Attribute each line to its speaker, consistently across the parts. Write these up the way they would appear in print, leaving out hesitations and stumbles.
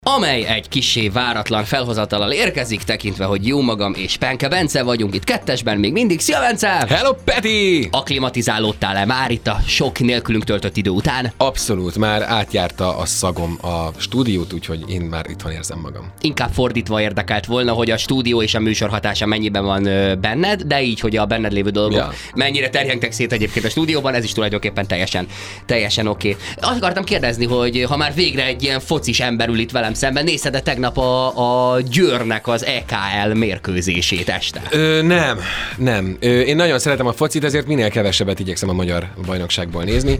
Speaker 1: Amely egy kissé váratlan felhozatallal érkezik, tekintve, hogy jó magam és Penke Bence vagyunk itt kettesben még mindig. Szia, Bence!
Speaker 2: Hello, Peti!
Speaker 1: Akklimatizálódtál-e már itt a sok nélkülünk töltött idő után?
Speaker 2: Abszolút, már átjárta a szagom a stúdiót, úgyhogy én már itthon érzem magam.
Speaker 1: Inkább fordítva érdekelt volna, hogy a stúdió és a műsor hatása mennyiben van benned, de így, hogy a benned lévő dolgok mennyire terjengtek szét egyébként a stúdióban, ez is tulajdonképpen teljesen oké. Azt akartam kérdezni, hogy ha már végre egy ilyen focis ember ül itt velem szemben, nézted-e tegnap a Győrnek az EKL mérkőzését este?
Speaker 2: Nem. Én nagyon szeretem a focit, ezért minél kevesebbet igyekszem a magyar bajnokságból nézni.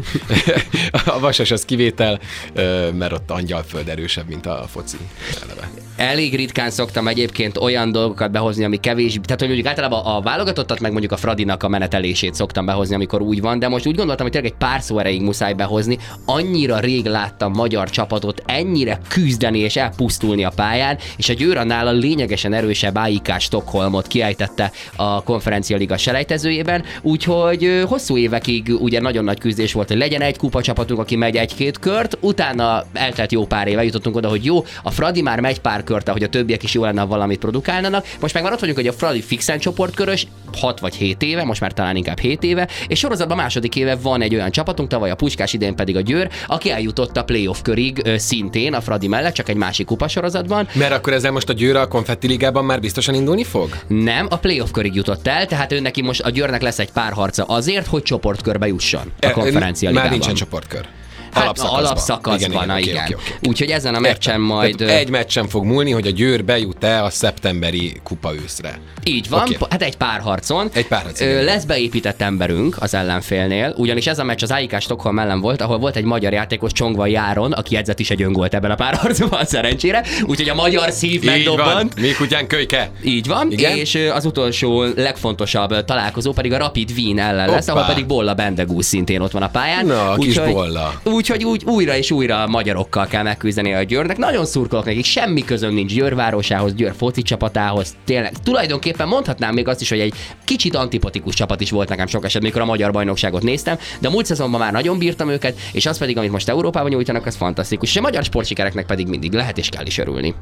Speaker 2: A Vasas az kivétel, mert ott Angyalföld erősebb, mint a foci eleve.
Speaker 1: Elég ritkán szoktam egyébként olyan dolgokat behozni, ami kevés, tehát hogy mondjuk általában a válogatottat, meg mondjuk a Fradinak a menetelését szoktam behozni, amikor úgy van, de most úgy gondoltam, hogy tényleg egy pár szó erejéig muszáj behozni. Annyira rég láttam magyar csapatot ennyire küzdeni és elpusztulni a pályán, és a Győr annál a lényegesen erősebb AIK Stockholmot kiejtette a konferencialiga selejtezőjében, úgyhogy hosszú évekig ugye nagyon nagy küzdés volt, hogy legyen egy kupacsapatunk, aki megy egy-két kört, utána eltelt jó pár éve, jutottunk oda, hogy jó, a Fradi már megy pár kört, hogy a többiek is jó lenne, ha valamit produkálnának. Most meg már ott vagyunk, hogy a Fradi fixen csoportkörös, 6 vagy 7 éve, most már talán inkább 7 éve, és sorozatban második éve van egy olyan csapatunk, tavaly a Puskás, idén pedig a Győr, aki eljutott a playoff körig szintén a Fradi mellett, csak egy másik kupasorozatban.
Speaker 2: Mert akkor ezzel most a Győr a Konfetti Ligában már biztosan indulni fog?
Speaker 1: Nem, a playoff körig jutott el, tehát ő neki most a Győrnek lesz egy párharca azért, hogy csoportkörbe jusson a konferencialigában.
Speaker 2: Már nincsen csoportkör.
Speaker 1: Alapszakaszban, igen. Úgyhogy ezen a meccsen majd...
Speaker 2: Tehát egy meccsen fog múlni, hogy a Győr bejut-e a szeptemberi kupa őszre.
Speaker 1: Így van, hát egy párharcon. Lesz beépített emberünk az ellenfélnél, ugyanis ez a meccs az AIK Stockholm ellen volt, ahol volt egy magyar játékos, Csongva Járon, aki edzett is egy öngolt ebben a párharcban szerencsére, úgyhogy a magyar szív megdobbant.
Speaker 2: Mi kutyán kölyke.
Speaker 1: Így van, igen? És az utolsó legfontosabb találkozó pedig a Rapid Wien ellen lesz, ahol pedig Bolla Bendegúz szintén ott van a pályán.
Speaker 2: Na, kis Bolla.
Speaker 1: Úgyhogy újra és újra magyarokkal kell megküzdeni a Győrnek. Nagyon szurkolok nekik, semmi közöm nincs Győr városához, Győr foci csapatához. Tényleg, tulajdonképpen mondhatnám még azt is, hogy egy kicsit antipatikus csapat is volt nekem sok esetben, amikor a magyar bajnokságot néztem, de a múlt szezonban már nagyon bírtam őket, és az pedig, amit most Európában nyújtanak, az fantasztikus. És a magyar sportsikereknek pedig mindig lehet és kell is örülni.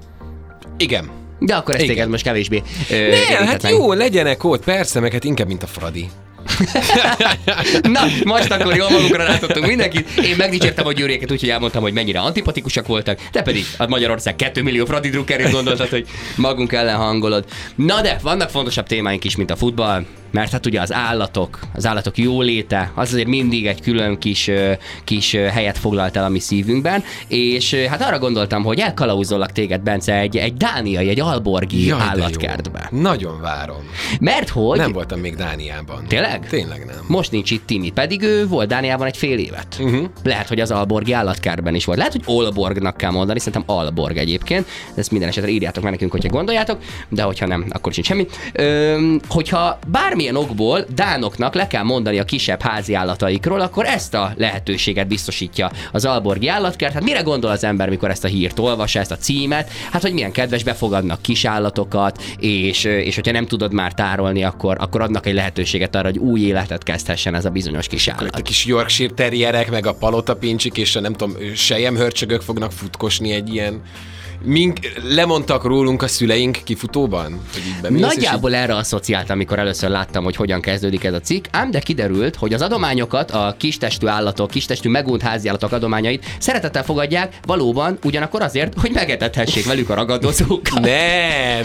Speaker 2: Igen.
Speaker 1: De akkor ezt téged most kevésbé.
Speaker 2: Hát jó, legyenek ott, persze, meg hát inkább, mint a Fradi.
Speaker 1: Na, most akkor jól magunkra rátottunk mindenkit. Én megdicsértem a győréket, úgyhogy elmondtam, hogy mennyire antipatikusak voltak, te pedig a Magyarország 2 millió Fradi drukkerét gondoltad, hogy magunk ellen hangolod. Na de, vannak fontosabb témáink is, mint a futball, mert hát ugye az állatok jóléte, az azért mindig egy külön kis helyet foglalt el a mi szívünkben, és hát arra gondoltam, hogy elkalauzollak téged, Bence, egy dániai, egy alborgi állatkertbe.
Speaker 2: Nagyon várom.
Speaker 1: Mert hogy...
Speaker 2: Nem voltam még Dániában.
Speaker 1: Tényleg?
Speaker 2: Tényleg nem.
Speaker 1: Most nincs itt Timi, pedig ő volt Dániában egy fél évet. Lehet, hogy az alborgi állatkertben is volt. Lehet, hogy Olborgnak kell mondani, szerintem Alborg egyébként. Ezt minden esetre írjátok meg nekünk, hogyha gondoljátok, de hogyha nem, akkor sincs semmi. Hogyha bármilyen okból dánoknak le kell mondani a kisebb házi állataikról, akkor ezt a lehetőséget biztosítja az alborgi állatkert. Hát mire gondol az ember, mikor ezt a hírt olvassa, ezt a címet? Hát, hogy milyen kedves, befogadnak kis állatokat, és hogyha nem tudod már tárolni, akkor adnak egy lehetőséget arra, hogy új életet kezdhessen ez a bizonyos kis állat.
Speaker 2: A kis Yorkshire terrierek, meg a palotapincsik, és a nem tudom, selyemhörcsögök fognak futkosni egy ilyen... lemondtak rólunk a szüleink kifutóban?
Speaker 1: Nagyjából erre asszociáltam, amikor először láttam, hogy hogyan kezdődik ez a cikk, ám de kiderült, hogy az adományokat, a kistestű állatok, kistestű megunt háziállatok adományait szeretettel fogadják, valóban ugyanakkor azért, hogy megetethessék velük a ragadozókat.
Speaker 2: Nem!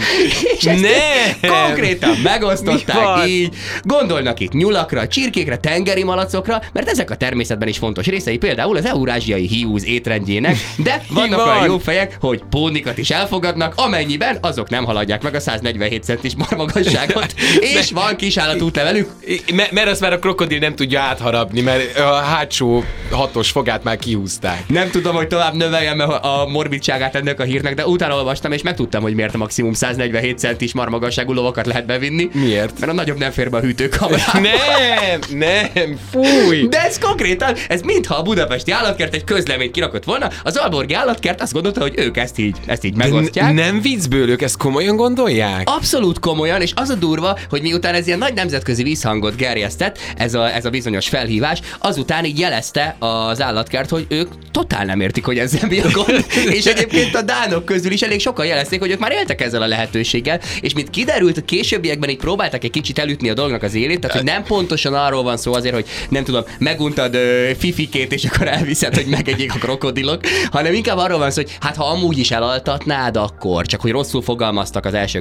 Speaker 1: Konkrétan megosztották így. Gondolnak itt nyulakra, csirkékre, tengeri malacokra, mert ezek a természetben is fontos részei, például az eurázsiai hiúz étrendjének, de vannak olyan jó fejek, hogy pónikat is elfogadnak, amennyiben azok nem haladják meg a 147 centis marmagasságot, és van kisállat útlevelük.
Speaker 2: Mert azt már a krokodil nem tudja átharapni, mert a hátsó 6-os fogát már kihúzták.
Speaker 1: Nem tudom, hogy tovább növeljem a morbidságát ennek a hírnek, de utána olvastam, és megtudtam, hogy miért a maximum 147 centis marmagasságú lovakat lehet bevinni.
Speaker 2: Miért?
Speaker 1: Mert a nagyobb nem fér be a hűtőkamerába.
Speaker 2: Nem, fúj!
Speaker 1: De ez konkrétan, ez mintha a budapesti állatkert egy közleményt kirakott volna, az alborgi állatkert azt gondolta, hogy ők ezt így ezt így megosztják.
Speaker 2: Nem viccből, ők ezt komolyan gondolják?
Speaker 1: Abszolút komolyan, és az a durva, hogy miután ez ilyen nagy nemzetközi visszhangot gerjesztett, ez a bizonyos felhívás, azután így jelezte az állatkert, hogy ők totál nem értik, hogy ezzel mi a gond, és egyébként a dánok közül is elég sokan jelezték, hogy ők már éltek ezzel a lehetőséggel, és mint kiderült, a későbbiekben így próbáltak egy kicsit elütni a dolognak az élét, tehát hogy nem pontosan arról van szó azért, hogy nem tudom, meguntad fifikét, és akkor elviszed, hogy megegyék a krokodilok, hanem inkább arról van szó, hogy hát ha amúgy is elaltatnád, akkor csak hogy rosszul fogalmaztak az első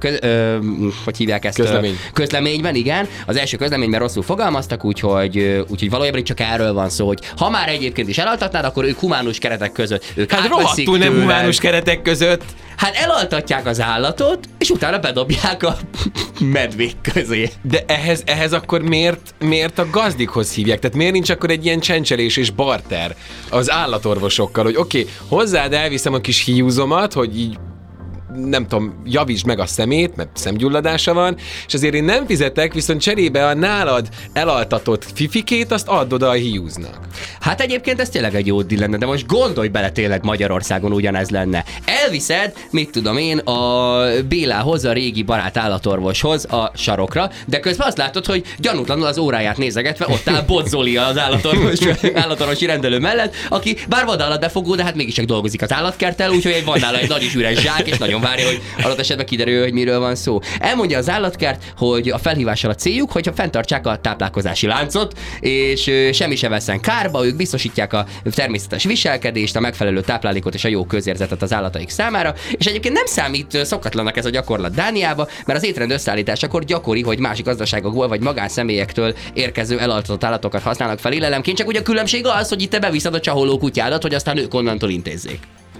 Speaker 1: hogy hívják ezt? Közleményben, igen. Az első közleményben rosszul fogalmaztak, úgyhogy valójában itt csak erről van szó, hogy ha már egyébként is elaltatnád, akkor ők humánus keretek között. Ők
Speaker 2: hát rohadtul nem humánus keretek között.
Speaker 1: Hát elaltatják az állatot, és utána bedobják a medvék közé.
Speaker 2: De ehhez akkor miért a gazdikhoz hívják? Tehát miért nincs akkor egy ilyen csencselés és barter az állatorvosokkal, hogy oké, hozzád elviszem a kis hiúzomat, hogy így nem tudom, javítsd meg a szemét, mert szemgyulladása van, és azért én nem fizetek, viszont cserébe a nálad elaltatott fifikét, azt add oda a hiúznak.
Speaker 1: Hát egyébként ez tényleg egy jó deal lenne, de most gondolj bele, tényleg Magyarországon ugyanez lenne. Elviszed, mit tudom én, a Bélához, a régi barát állatorvoshoz a sarokra, de közben azt látod, hogy gyanútlanul az óráját nézegetve ott áll Bozzoli az állatorvosi rendelő mellett, aki bár vadállatbefogó, de hát mégiscsak dolgozik az állatkerttel, úgyhogy egy van nála egy nagy is üres zsák, és nagyon várja, hogy adott esetben kiderül, hogy miről van szó. Elmondja az állatkert, hogy a felhívással a céljuk, hogyha fenntartsák a táplálkozási láncot, és semmi se vesszen kárba, ők biztosítják a természetes viselkedést, a megfelelő táplálékot és a jó közérzetet az állataik számára, és egyébként nem számít szokatlannak ez a gyakorlat Dániába, mert az étrend összeállításakor gyakori, hogy másik gazdaságokból vagy magánszemélyektől érkező elaltatott állatokat használnak fel élelemként, csak ugye a különbség az, hogy itt te beviszed a csaholó kutyádat, hogy aztán ők onnantól intézzék.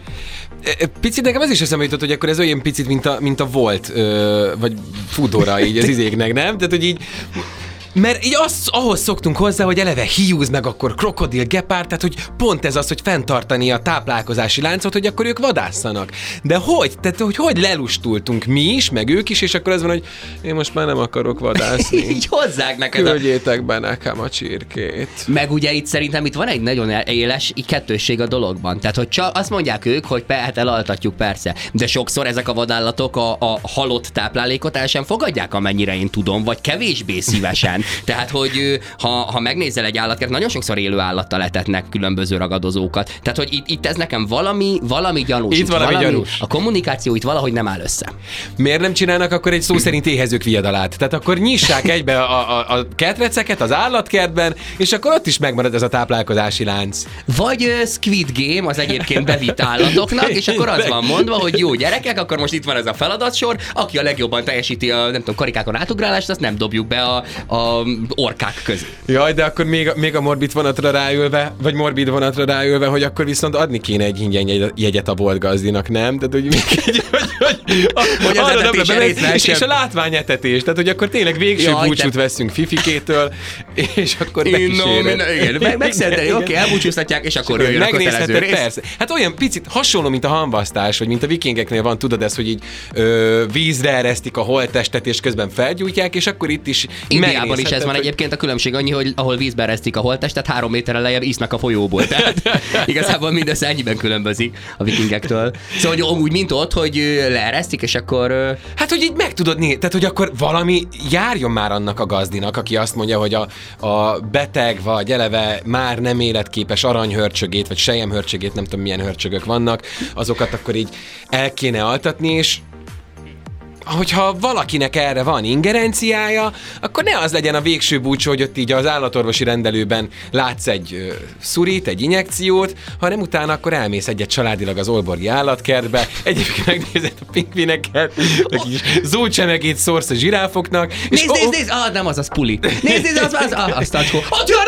Speaker 2: Picit nekem az is eszembe jutott, hogy akkor ez olyan picit, mint a Volt, vagy Foodora így az izéknek, nem? Tehát, hogy így Mert így ahhoz szoktunk hozzá, hogy eleve hiúz meg akkor krokodil, gepárd, tehát hogy pont ez az, hogy fenntartani a táplálkozási láncot, hogy akkor ők vadászanak. De hogy? Tehát hogy lelustultunk mi is, meg ők is, és akkor az van, hogy én most már nem akarok vadászni.
Speaker 1: Így hozzák neked.
Speaker 2: Küldjétek be nekem a csirkét.
Speaker 1: Meg ugye itt szerintem itt van egy nagyon éles kettősség a dologban. Tehát, hogy csak azt mondják ők, hogy hát elaltatjuk persze, de sokszor ezek a vadállatok a halott táplálékot el sem fogadják, amennyire én tudom, vagy kevésbé szívesen. Tehát, hogy ha megnézel egy állatkert, nagyon sokszor élő állattal etetnek különböző ragadozókat. Tehát, hogy itt ez nekem valami gyanús.
Speaker 2: Itt valami gyanús.
Speaker 1: A kommunikáció itt valahogy nem áll össze.
Speaker 2: Miért nem csinálnak akkor egy szó szerint éhezők viadalát? Tehát akkor nyissák egybe a ketreceket az állatkertben, és akkor ott is megmarad ez a táplálkozási lánc.
Speaker 1: Vagy Squid Game az egyébként bevitt állatoknak, és akkor az van mondva, hogy jó gyerekek, akkor most itt van ez a feladatsor, aki a legjobban teljesíti a nem tudom, karikákon átugrálást, azt nem dobjuk be a orkák közé.
Speaker 2: Jaj, de akkor még a morbid vonatra ráülve, hogy akkor viszont adni kéne egy ingyen jegyet a boltgazdinak, nem? Tehát, hogy még egy, hogy az etetés és a látványetetés, tehát, hogy akkor tényleg végső búcsút veszünk Fifikétől, és akkor
Speaker 1: igen, megszenteli, oké, elbúcsúztatják, és akkor jöjjön a kötelező rész.
Speaker 2: Persze. Hát olyan picit hasonló, mint a hamvasztás, vagy mint a vikingeknél van, tudod ezt, hogy így vízre eresztik a holttestet, és közben felgyújtják, és akkor itt is
Speaker 1: Indiában is ez van egyébként, a különbség annyi, hogy ahol vízbe eresztik a holttestet, 3 méterrel lejjebb isznak a folyóból. Tehát igazából mindössze ennyiben különbözik a vikingektől. Szóval hogy úgy, mint ott, hogy leeresztik, és akkor...
Speaker 2: Hát, hogy így meg tudod nézni, tehát, hogy akkor valami járjon már annak a gazdinak, aki azt mondja, hogy a beteg, vagy eleve már nem életképes aranyhörcsögét, vagy selyemhörcsögét, nem tudom milyen hörcsögök vannak, azokat akkor így el kéne altatni, és hogyha valakinek erre van ingerenciája, akkor ne az legyen a végső búcsú, hogy ott így az állatorvosi rendelőben látsz egy szurit, egy injekciót, hanem utána akkor elmész egyet családilag az olborgi állatkertbe, egyébként megnézed a pingvineket, a kis zócsemegét szórsz a zsiráfoknak.
Speaker 1: Nézd! Nem az puli. Nézd, az tacskó. Ott jön!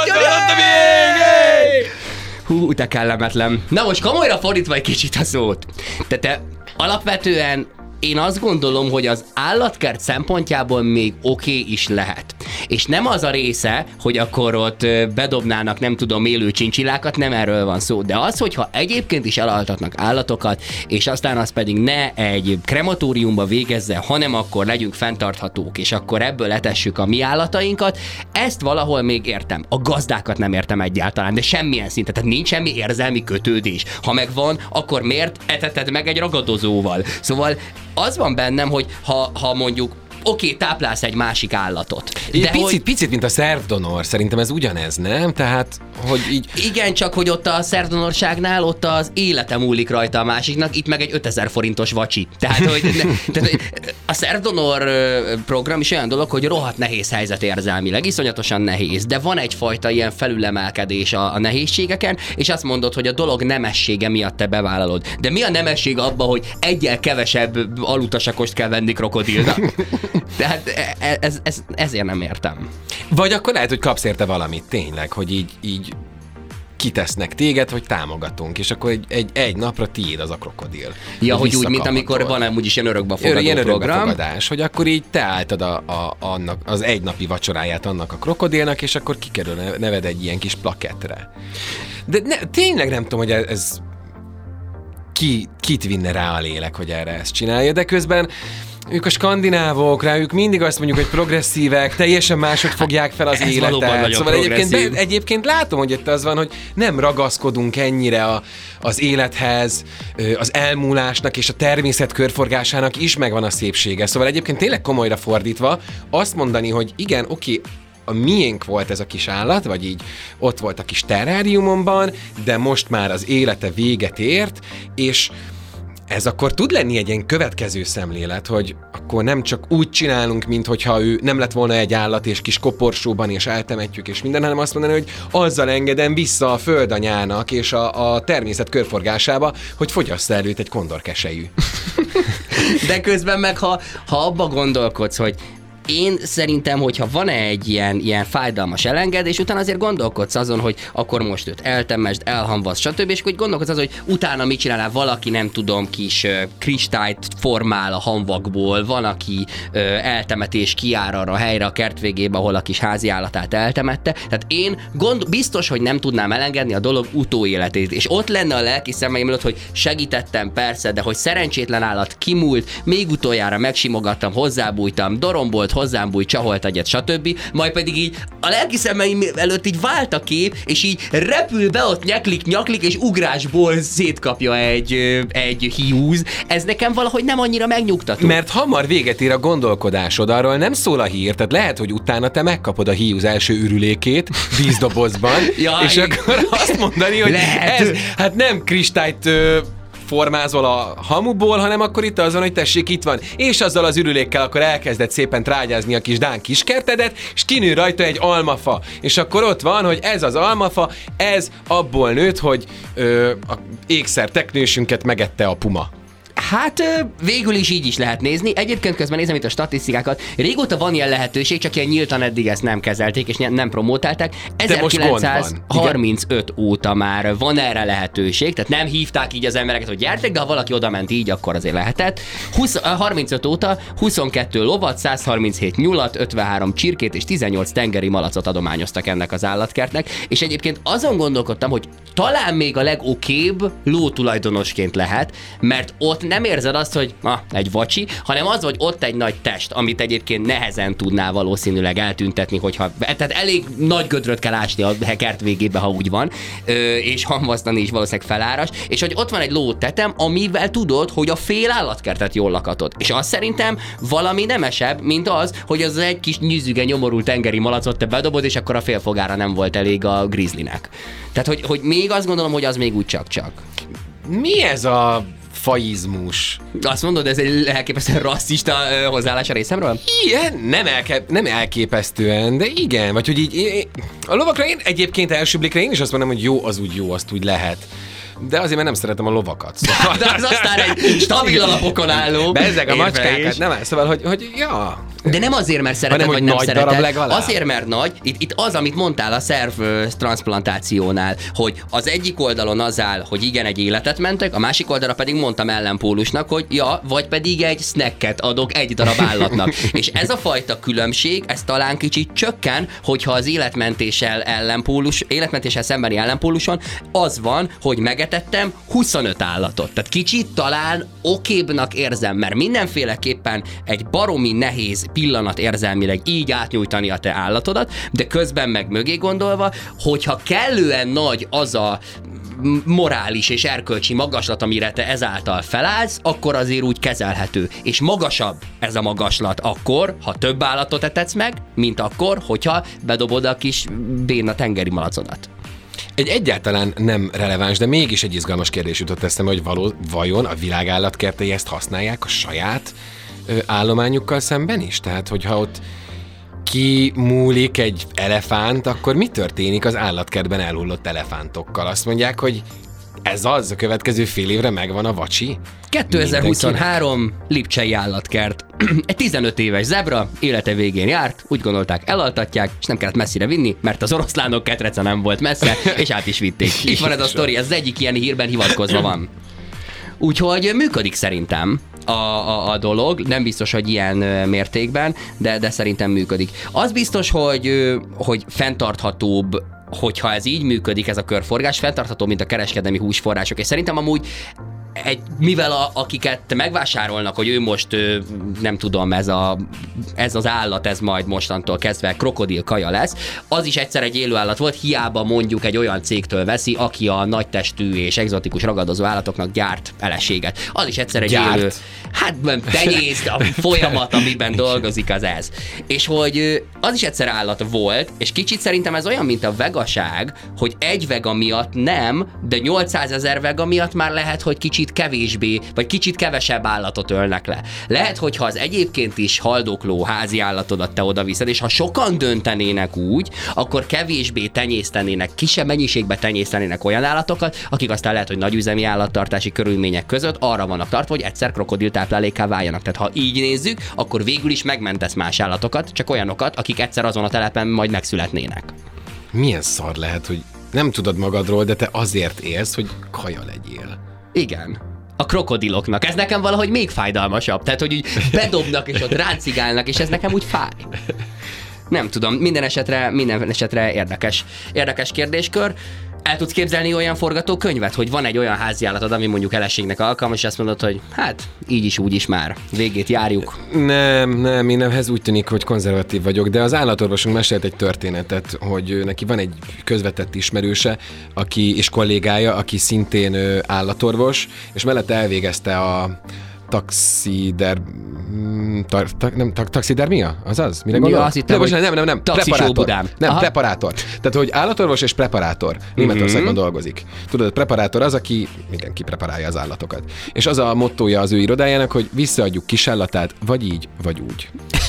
Speaker 1: Hú, te kellemetlen. Na most komolyra fordítva egy kicsit a szót. Te alapvetően én azt gondolom, hogy az állatkert szempontjából még oké is lehet. És nem az a része, hogy akkor ott bedobnának, nem tudom, élő csincsillákat, nem erről van szó. De az, hogyha egyébként is elaltatnak állatokat, és aztán az pedig ne egy krematóriumba végezze, hanem akkor legyünk fenntarthatók, és akkor ebből etessük a mi állatainkat, ezt valahol még értem. A gazdákat nem értem egyáltalán, de semmilyen szinten, tehát nincs semmi érzelmi kötődés. Ha megvan, akkor miért eteted meg egy ragadozóval? Szóval az van bennem, hogy ha mondjuk oké, táplálsz egy másik állatot. De
Speaker 2: picit, mint a szervdonor, szerintem ez ugyanez, nem? Tehát, hogy így...
Speaker 1: Igen, csak hogy ott a szervdonorságnál ott az élete múlik rajta a másiknak, itt meg egy 5000 forintos vacsi. Tehát, hogy a szervdonor program is olyan dolog, hogy rohadt nehéz helyzet érzelmileg, iszonyatosan nehéz, de van egyfajta ilyen felülemelkedés a nehézségeken, és azt mondod, hogy a dolog nemessége miatt te bevállalod. De mi a nemesség abban, hogy egyel kevesebb alutasakost kell venni krokodilnak? Tehát ezért nem értem.
Speaker 2: Vagy akkor lehet, hogy kapsz érte valamit tényleg, hogy így kitesznek téged, hogy támogatunk, és akkor egy napra tiéd az a krokodil.
Speaker 1: Ja, hogy úgy, mint amikor van úgyis ilyen örökbefogadó program.
Speaker 2: Hogy akkor így te álltad annak az egynapi vacsoráját annak a krokodilnak, és akkor kikerül neved egy ilyen kis plakettre. De tényleg nem tudom, hogy ez kit vinne rá a lélek, hogy erre ezt csinálja, de közben ők a skandinávok, rájuk mindig azt mondjuk, hogy progresszívek, teljesen máshogy fogják fel az életet. Szóval egyébként látom, hogy itt az van, hogy nem ragaszkodunk ennyire az élethez, az elmúlásnak és a természet körforgásának is megvan a szépsége. Szóval egyébként tényleg komolyra fordítva azt mondani, hogy igen, oké, a miénk volt ez a kis állat, vagy így ott volt a kis terráriumomban, de most már az élete véget ért, és ez akkor tud lenni egy ilyen következő szemlélet, hogy akkor nem csak úgy csinálunk, minthogyha ő nem lett volna egy állat, és kis koporsóban, és eltemetjük, és minden, hanem azt mondani, hogy azzal engedem vissza a földanyának, és a természet körforgásába, hogy fogyassza előtt egy kondorkeselyű.
Speaker 1: De közben meg, ha abba gondolkodsz, hogy én szerintem, hogyha van egy ilyen fájdalmas elengedés, utána azért gondolkodsz azon, hogy akkor most őt eltemesd, elhamvasd, stb. És hogy gondolkodsz azon, hogy utána mit csinálál, valaki, nem tudom, kis kristályt formál a hamvakból, van, aki eltemetés kijár arra a helyre a kert végébe, ahol a kis házi állatát eltemette. Tehát én biztos, hogy nem tudnám elengedni a dolog utóéletét. És ott lenne a lelki szemeim előtt, hogy segítettem, persze, de hogy szerencsétlen állat kimúlt, még utoljára megsimogattam, hozzábújtam, dorombolt, hozzám bújt, csaholt egyet, stb. Majd pedig így a lelki szemeim előtt így vált a kép, és így repül be ott nyaklik, és ugrásból szétkapja egy hiúz. Ez nekem valahogy nem annyira megnyugtató.
Speaker 2: Mert hamar véget ér a gondolkodásod, arról nem szól a hír, tehát lehet, hogy utána te megkapod a hiúz első ürülékét vízdobozban, és akkor azt mondani, hogy ez hát nem kristályt formázol a hamuból, hanem akkor itt azon, hogy tessék, itt van. És azzal az ürülékkel akkor elkezded szépen trágyázni a kis dán kiskertedet, és kinő rajta egy almafa. És akkor ott van, hogy ez az almafa, ez abból nőtt, hogy a ékszer teknősünket megette a puma.
Speaker 1: Hát végül is így is lehet nézni. Egyébként közben nézem itt a statisztikákat. Régóta van ilyen lehetőség, csak ilyen nyíltan eddig ezt nem kezelték, és nem promótálták. 1935 óta már van erre lehetőség, tehát nem hívták így az embereket, hogy gyertek, de ha valaki oda ment így, akkor azért lehetett. 35 óta 22 lovat, 137 nyulat, 53 csirkét és 18 tengeri malacot adományoztak ennek az állatkertnek, és egyébként azon gondolkodtam, hogy talán még a legokébb lótulajdonosként lehet, mert ott nem érzed azt, hogy egy vacsi, hanem az, hogy ott egy nagy test, amit egyébként nehezen tudnál valószínűleg eltüntetni, tehát elég nagy gödröt kell ásni a kert végébe, ha úgy van, és hamvasztani is valószínűleg feláras, és hogy ott van egy lótetem, amivel tudod, hogy a fél állatkertet jól lakatod. És azt szerintem valami nemesebb, mint az, hogy az egy kis nyüzüge nyomorult tengeri malacot te bedobod, és akkor a félfogára nem volt elég a grizzlynek. Tehát, hogy még azt gondolom, hogy az még úgy csak-csak.
Speaker 2: Mi ez a faizmus?
Speaker 1: Azt mondod, ez egy elképesztően rasszista hozzáállás a részemről?
Speaker 2: Igen, nem elképesztően, de igen, vagy hogy így a lovakra én egyébként első blikre én is azt mondom, hogy jó, az úgy lehet. de azért, mert nem szeretem a lovakat. Szóval...
Speaker 1: De az aztán egy stabil alapokon álló.
Speaker 2: Bezzeg a macskákat, nem áll, szóval, hogy ja.
Speaker 1: De nem azért, mert szereted,
Speaker 2: hanem,
Speaker 1: vagy nem
Speaker 2: nagy
Speaker 1: szereted. Azért, mert nagy. Itt az, amit mondtál a szerv transplantációnál, hogy az egyik oldalon az áll, hogy igen, egy életet mentek, a másik oldalra pedig mondtam ellenpólusnak, hogy ja, vagy pedig egy snacket adok egy darab állatnak. És ez a fajta különbség, ez talán kicsit csökken, hogyha az életmentéssel szembeni ellenpóluson az van, hogy megetettem 25 állatot. Tehát kicsit talán okébnak érzem, mert mindenféleképpen egy baromi nehéz pillanat érzelmileg így átnyújtani a te állatodat, de közben meg mögé gondolva, hogyha kellően nagy az a morális és erkölcsi magaslat, amire te ezáltal felállsz, akkor azért úgy kezelhető. És magasabb ez a magaslat akkor, ha több állatot etetsz meg, mint akkor, hogyha bedobod a kis béna tengeri malacodat.
Speaker 2: Egy egyáltalán nem releváns, de mégis egy izgalmas kérdés jutott eszembe, hogy vajon a világállatkertei ezt használják a saját állományukkal szemben is? Tehát, hogyha ott kimúlik egy elefánt, akkor mi történik az állatkertben elhullott elefántokkal? Azt mondják, hogy ez az, a következő fél évre megvan a vacsi?
Speaker 1: 2023 Lipcsei állatkert. Egy 15 éves zebra, élete végén járt, úgy gondolták, elaltatják, és nem kellett messzire vinni, mert az oroszlánok ketrece nem volt messze, és át is vitték. Itt van ez a sztori, ez az egyik ilyen hírben hivatkozva van. Úgyhogy működik szerintem a dolog, nem biztos, hogy ilyen mértékben, de szerintem működik. Az biztos, hogy fenntarthatóbb, hogyha ez így működik, ez a körforgás, fenntartható, mint a kereskedelmi húsforrások, és szerintem amúgy mivel akiket megvásárolnak, hogy ő most, nem tudom, ez az állat, ez majd mostantól kezdve krokodil kaja lesz, az is egyszer egy élő állat volt, hiába mondjuk egy olyan cégtől veszi, aki a nagytestű és egzotikus ragadozó állatoknak gyárt eleséget. Az is egyszer egy élő, hát tenyészt, a folyamat, amiben dolgozik az ez. És hogy az is egyszer állat volt, és kicsit szerintem ez olyan, mint a vegaság, hogy egy vega miatt nem, de 800 000 vega miatt már lehet, hogy kicsit kevésbé, vagy kicsit kevesebb állatot ölnek le. Lehet, hogyha az egyébként is haldokló házi állatodat te oda viszed, és ha sokan döntenének úgy, akkor kevésbé tenyésztenének, kisebb mennyiségbe tenyésztenének olyan állatokat, akik aztán lehet, hogy nagyüzemi állattartási körülmények között arra vannak tartva, hogy egyszer krokodiltáplálékká váljanak. Tehát ha így nézzük, akkor végül is megmentesz más állatokat, csak olyanokat, akik egyszer azon a telepen majd megszületnének.
Speaker 2: Milyen szar lehet, hogy nem tudod magadról, de te azért élsz, hogy kaja legyél.
Speaker 1: Igen. A krokodiloknak. Ez nekem valahogy még fájdalmasabb. Tehát, hogy úgy bedobnak, és ott ráncigálnak, és ez nekem úgy fáj. Nem tudom, minden esetre érdekes kérdéskör. El tudsz képzelni olyan forgatókönyvet, hogy van egy olyan háziállatod, ami mondjuk eleségnek alkalmas, és azt mondod, hogy hát így is, úgy is már végét járjuk.
Speaker 2: Nem, én ehhez úgy tűnik, hogy konzervatív vagyok, de az állatorvosunk mesélt egy történetet, hogy neki van egy közvetett ismerőse, és kollégája, aki szintén állatorvos, és mellette elvégezte a taxidermia? Azaz? Mire gondol?
Speaker 1: Ja, azt hittem,
Speaker 2: nem. Preparátor. Tehát, hogy állatorvos és preparátor. Németországban dolgozik. Tudod, a preparátor az, aki mindenki preparálja az állatokat. És az a mottója az ő irodájának, hogy visszaadjuk kisállatát, vagy így, vagy úgy.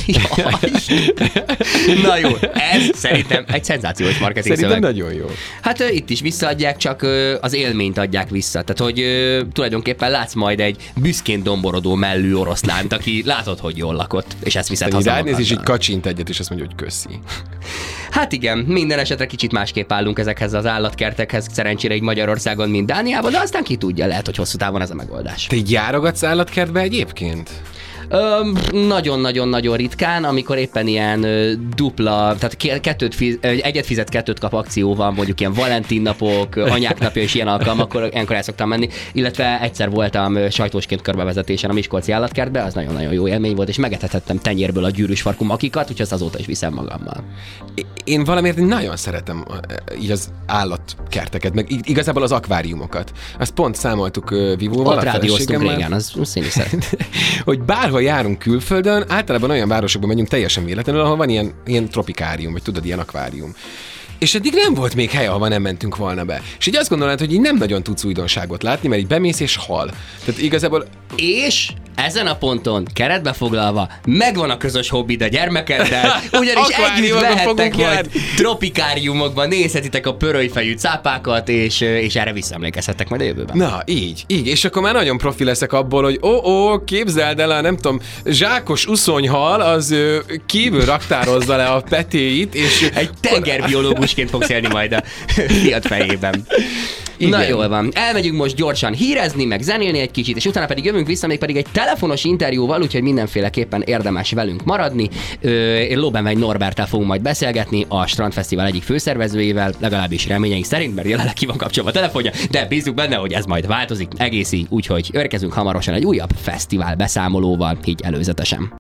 Speaker 1: Na jó, ez szerintem egy szenzációs marketing szöveg.
Speaker 2: Szerintem nagyon jó.
Speaker 1: Hát itt is visszaadják, csak az élményt adják vissza. Tehát, hogy tulajdonképpen látsz majd egy büszkén domborodó mellű oroszlánt, aki látod, hogy jól lakott, és ezt viszed haza
Speaker 2: magaddal. És így kacsint egyet, és azt mondja, hogy köszi.
Speaker 1: Hát igen, minden esetre kicsit másképp állunk ezekhez az állatkertekhez, szerencsére így Magyarországon, mint Dániában, de aztán ki tudja, lehet, hogy hosszú távon ez a megoldás.
Speaker 2: Te járogatsz állatkertbe egyébként?
Speaker 1: Nagyon-nagyon-nagyon ritkán, amikor éppen ilyen dupla, tehát egyet fizet, kettőt kap akció van, mondjuk ilyen Valentin napok, anyák napja és ilyen alkalmak, akkor ilyenkor el szoktam menni, illetve egyszer voltam sajtósként körbevezetésen a Miskolci állatkertbe, az nagyon-nagyon jó élmény volt, és megetethettem tenyérből a gyűrűs farkú makikat, úgyhogy azóta is viszem magammal.
Speaker 2: Én valamiért nagyon szeretem így az állatkerteket, meg igazából az akváriumokat. Azt pont számoltuk Vivóval.
Speaker 1: Ott rádióztunk régen, az én is szeretem.
Speaker 2: Hogy bárhol járunk külföldön, általában olyan városokban megyünk teljesen véletlenül, ahol van ilyen tropikárium, vagy tudod, ilyen akvárium. És eddig nem volt még hely, ahova nem mentünk volna be. És így azt gondolod, hogy így nem nagyon tudsz újdonságot látni, mert így bemész és hal. Tehát igazából...
Speaker 1: És ezen a ponton keretbe foglalva megvan a közös hobbid a gyermekeddel, ugyanis együtt lehettek majd tropikáriumokban, nézhetitek a pörölyfejű cápákat, és erre visszaemlékezhettek majd a jövőben.
Speaker 2: Na, így. És akkor már nagyon profi leszek abból, hogy képzeld el, nem tudom, zsákos uszonyhal, az kívül raktározza le a petéit, és...
Speaker 1: Egy tengerbiológusként fogsz élni majd a fiat fejében. Igen. Na jól van, elmegyünk most gyorsan hírezni, meg zenélni egy kicsit, és utána pedig jövünk vissza még pedig egy telefonos interjúval, úgyhogy mindenféleképpen érdemes velünk maradni. Lóbenvegy Norberttel fogunk majd beszélgetni, a Strandfesztivál egyik főszervezőjével, legalábbis reményeink szerint, mert jelenleg ki van kapcsolva a telefonja, de bízunk benne, hogy ez majd változik egészi, úgyhogy érkezünk hamarosan egy újabb fesztivál beszámolóval, így előzetesen.